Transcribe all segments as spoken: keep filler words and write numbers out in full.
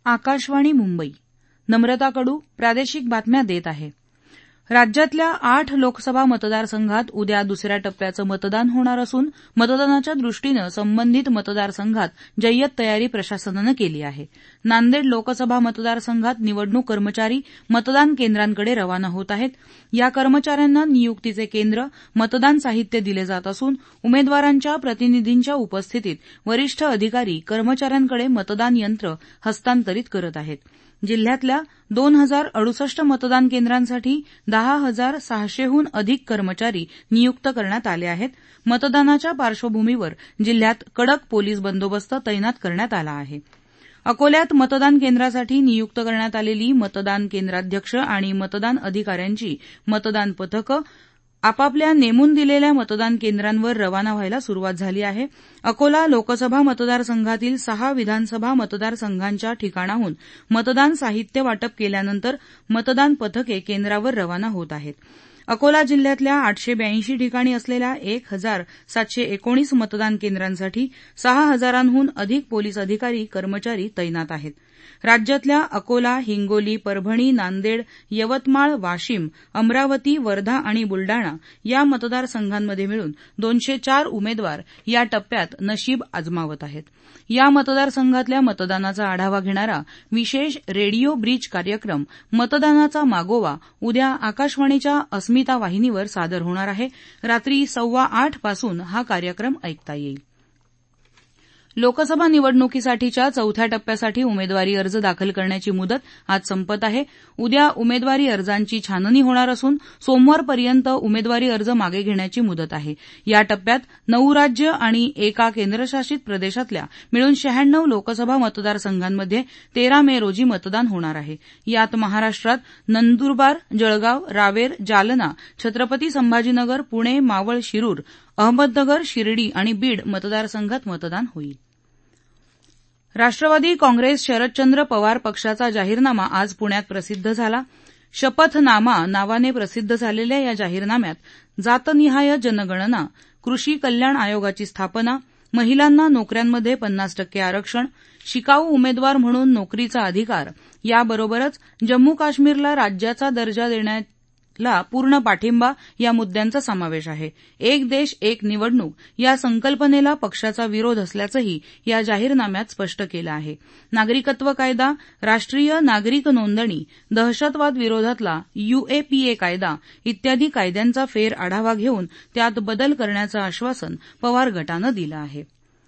आकाशवाणी मुंबई. नम्रता कडू प्रादेशिक बातम्या देत आहे. राज्यातल्या आठ लोकसभा मतदारसंघात उद्या दुसऱ्या टप्प्याचं मतदान होणार असून मतदानाच्या दृष्टीनं संबंधित मतदारसंघात जय्यत तयारी प्रशासनानं केली आहे. नांदेड लोकसभा मतदारसंघात निवडणूक कर्मचारी मतदान केंद्रांकडे रवाना होत आहेत. या कर्मचाऱ्यांना नियुक्तीचे केंद्र, मतदान साहित्य दिले जात असून उमेदवारांच्या प्रतिनिधींच्या उपस्थितीत वरिष्ठ अधिकारी कर्मचाऱ्यांकडे मतदान यंत्र हस्तांतरित करत आहेत. जिल्ह्यातल्या दोन हजार अडुसष्ट मतदान केंद्रांसाठी दहा हजार सहाशेहून अधिक कर्मचारी नियुक्त करण्यात आले आहेत. मतदानाच्या पार्श्वभूमीवर जिल्ह्यात कडक पोलीस बंदोबस्त तैनात करण्यात आला आहे. अकोल्यात मतदान केंद्रासाठी नियुक्त करण्यात आलेली मतदान केंद्राध्यक्ष आणि मतदान अधिकाऱ्यांची मतदान पथकं आपापल्या नेमून दिलेल्या मतदान केंद्रांवर रवाना व्हायला सुरुवात झाली आहे. अकोला लोकसभा मतदारसंघातील सहा विधानसभा मतदारसंघांच्या ठिकाणाहून मतदान साहित्य वाटप केल्यानंतर मतदान पथके केंद्रावर रवाना होत आहेत. अकोला जिल्ह्यातल्या आठशे ब्याऐंशी ठिकाणी असलेल्या एक हजार सातशे एकोणीस मतदान केंद्रांसाठी सहा हजारांहून अधिक पोलीस अधिकारी कर्मचारी तैनात आहेत. राज्यातल्या अकोला, हिंगोली, परभणी, नांदेड, यवतमाळ, वाशिम, अमरावती, वर्धा आणि बुलडाणा या मतदारसंघांमध्ये मिळून दोनशे चार उमेदवार या टप्प्यात नशीब आजमावत आहेत. या मतदारसंघातल्या मतदानाचा आढावा घेणारा विशेष रेडिओ ब्रीज कार्यक्रम मतदानाचा मागोवा उद्या आकाशवाणीच्या अस्मिता वाहिनीवर सादर होणार आहे. रात्री सव्वा आठ पासून हा कार्यक्रम ऐकता येईल. लोकसभा निवडणुकीसाठीच्या चौथ्या टप्प्यासाठी उमेदवारी अर्ज दाखल करण्याची मुदत आज संपत आहे. उद्या उमेदवारी अर्जांची छाननी होणार असून सोमवारपर्यंत उमेदवारी अर्ज मागे घेण्याची मुदत आहे. या टप्प्यात नऊ राज्य आणि एका केंद्रशासित प्रदेशातल्या मिळून शहाण्णव लोकसभा मतदारसंघांमध्ये तेरा मे रोजी मतदान होणार आहे. यात महाराष्ट्रात नंदुरबार, जळगाव, रावेर, जालना, छत्रपती संभाजीनगर, पुणे, मावळ, शिरूर, अहमदनगर, शिर्डी आणि बीड मतदारसंघात मतदान होईल. राष्ट्रवादी काँग्रेस शरदचंद्र पवार पक्षाचा जाहीरनामा आज पुण्यात प्रसिद्ध झाला. शपथनामा नावाने प्रसिद्ध झालेल्या या जाहीरनाम्यात जातनिहाय जनगणना, कृषी कल्याण आयोगाची स्थापना, महिलांना नोकऱ्यांमध्ये पन्नास टक्के आरक्षण, शिकाऊ उमेदवार म्हणून नोकरीचा अधिकार याबरोबरच जम्मू काश्मीरला राज्याचा दर्जा देण्याला पूर्ण पाठिंबा या मुद्द्यांचा समावेश आहे. एक देश एक निवडणूक या संकल्पनेला पक्षाचा विरोध असल्याचंही या जाहीरनाम्यात स्पष्ट केलं आहे. नागरिकत्व कायदा, राष्ट्रीय नागरिक नोंदणी, दहशतवाद विरोधातला यूएपीए कायदा इत्यादी कायद्यांचा फेर आढावा घेऊन त्यात बदल करण्याचं आश्वासन पवार गटानं दिलं आहे.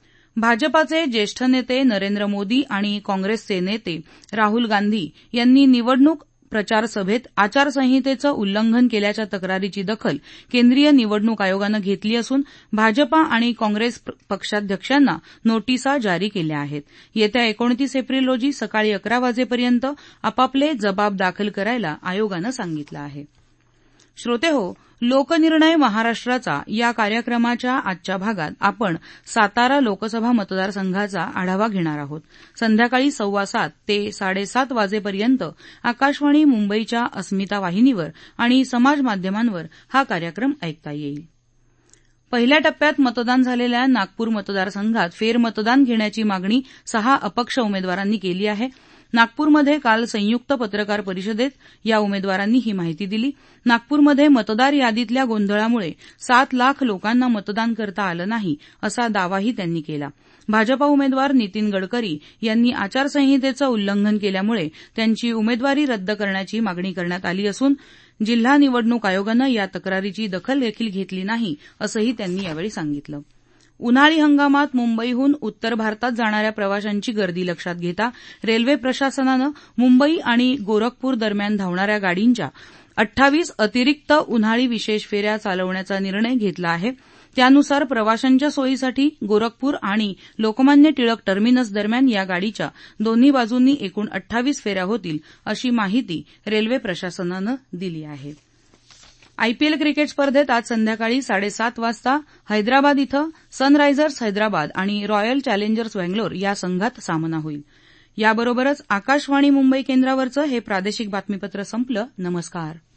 भाजपाचे ज्येष्ठ नेते नरेंद्र मोदी आणि काँग्रेसचे नेते राहुल गांधी यांनी निवडणूक प्रचार सभेत आचारसंहितेचं उल्लंघन केल्याच्या तक्रारीची दखल केंद्रीय निवडणूक आयोगानं घेतली असून भाजपा आणि काँग्रेस पक्षाध्यक्षांना नोटिसा जारी केल्या आहेत. येत्या एकोणतीस एप्रिल रोजी सकाळी अकरा वाजेपर्यंत आपापले जबाब दाखल करायला आयोगानं सांगितलं आहे. श्रोतेहो, लोकनिर्णय महाराष्ट्राचा या कार्यक्रमाच्या आजच्या भागात आपण सातारा लोकसभा मतदारसंघाचा आढावा घेणार आहोत. संध्याकाळी सव्वा सात ते साडेसात वाजेपर्यंत आकाशवाणी मुंबईच्या अस्मिता वाहिनीवर आणि समाज माध्यमांवर हा कार्यक्रम ऐकता येईल. पहिल्या टप्प्यात मतदान झालेल्या नागपूर मतदारसंघात फेरमतदान घेण्याची मागणी सहा अपक्ष उमेदवारांनी केली आहे. नागपूरमध्ये काल संयुक्त पत्रकार परिषदेत या उमेदवारांनी ही माहिती दिली. नागपूरमध्ये मतदार यादीतल्या गोंधळामुळे सात लाख लोकांना मतदान करता आलं नाही असा दावाही त्यांनी केला. भाजपा उमेदवार नितीन गडकरी यांनी आचारसंहितेचं उल्लंघन केल्यामुळे त्यांची उमेदवारी रद्द करण्याची मागणी करण्यात आली असून जिल्हा निवडणूक आयोगानं या तक्रारीची दखल देखील घेतली नाही असंही त्यांनी यावेळी सांगितलं. उन्हाळी हंगामात मुंबईहून उत्तर भारतात जाणाऱ्या प्रवाशांची गर्दी लक्षात घेता रेल्वे प्रशासनानं मुंबई आणि गोरखपूर दरम्यान धावणाऱ्या गाडींच्या अठ्ठावीस अतिरिक्त उन्हाळी विशेष फेऱ्या चालवण्याचा निर्णय घेतला आहे. त्यानुसार प्रवाशांच्या सोयीसाठी गोरखपूर आणि लोकमान्य टिळक टर्मिनस दरम्यान या गाडीच्या दोन्ही बाजूंनी एकूण अठ्ठावीस फेऱ्या होतील अशी माहिती रेल्वे प्रशासनानं दिली आहे. आयपीएल क्रिकेट स्पर्धेत आज संध्याकाळी साडेसात वाजता हैदराबाद इथं सनरायझर्स हैदराबाद आणि रॉयल चॅलेंजर्स बंगलोर या संघात सामना होईल. याबरोबरच आकाशवाणी मुंबई केंद्रावरचं हे प्रादेशिक बातमीपत्र संपलं. नमस्कार.